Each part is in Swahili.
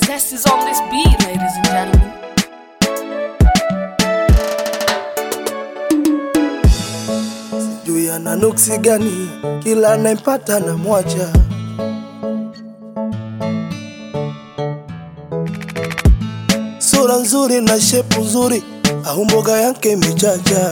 Zest is on this beat, ladies and gentlemen. Sijui ana nuksi gani, kila naipata na mwacha. Sura nzuri na shepu nzuri, au mboga yake michacha.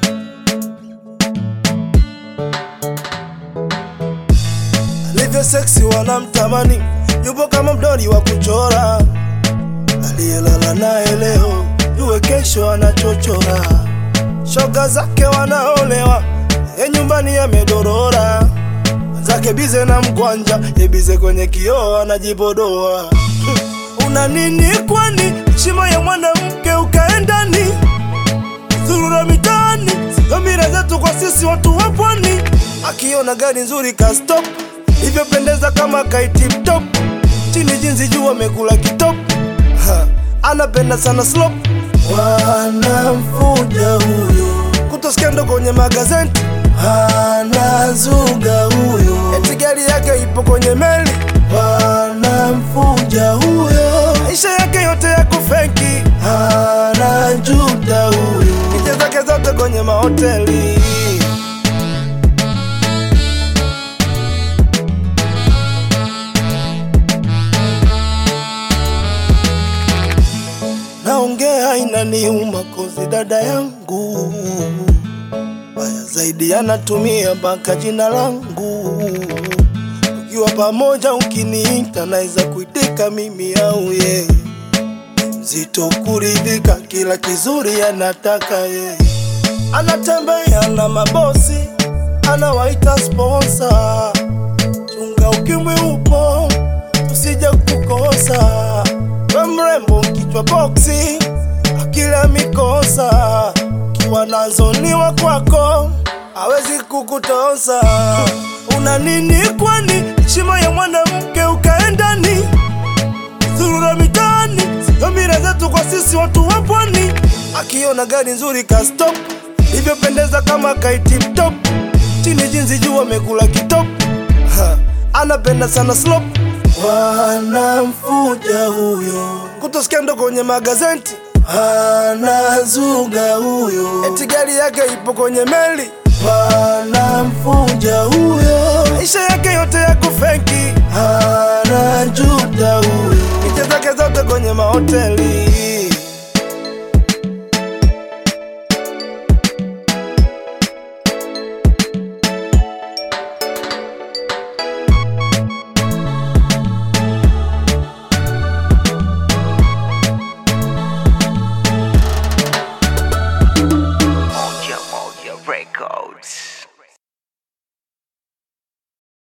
Alivyo sexy wanamtamani, yupo kama mdoli wa kuchora. Aliyelala naye leo, yuwe kesho anachochora. Shoga zake wanaolewa, ye nyumbani yamedorora. Zake bize na mkwanja, ye bize kwenye kioo anajibodoa. Una nini kwani, heshima ya mwanamke ukaendani? Zurura mitaani, sio mira zetu kwa sisi watu wa pwani. Akiona gari nzuri ka stop, hivyo pendeza kama kai tip top. Chini jinsi juu amekula kitop, anapenda sana slop. Wanamfuja huyo, kutoskendo kwenye magazeti. Anazuga huyo, eti gari yake ipo kwenye meli. Wanamfuja huyo, maisha yake yote ya kufeki. Anajuta huyo, picha zake zote kwenye mahoteli. Naongea inaniuma kozi dada yangu, baya zaidi anatumia mpaka jina langu. Ukiwa pamoja ukiniita naeza kuitika mimi au ye. Mzito kuridhika kila kizuri anataka ye. Anatembea na mabosi, anawaita sponsor. Chunga ukimwi upo, usije kukosa. We mrembo kichwa boxi, akila mikosa. Kiwa nazo niwa kwako, hawezi kukutosa. Una nini kwani, heshima ya mwanamke ukaendani? Zurura mitaani, sio mira zetu kwa sisi watu wa pwani. Akiona gari nzuri ka stop, hivyo pendeza kama kai tip top. Chini jinsi juu amekula kitop, anapenda sana slop. Wanamfuja huyo, kutoskendo kwenye magazeti. Anazuga huyo, eti gari yake ipo kwenye meli. Wanamfuja huyo, maisha yake yote ya kufeki. Anajuta huyo, picha zake zote kwenye mahoteli. Moja Records.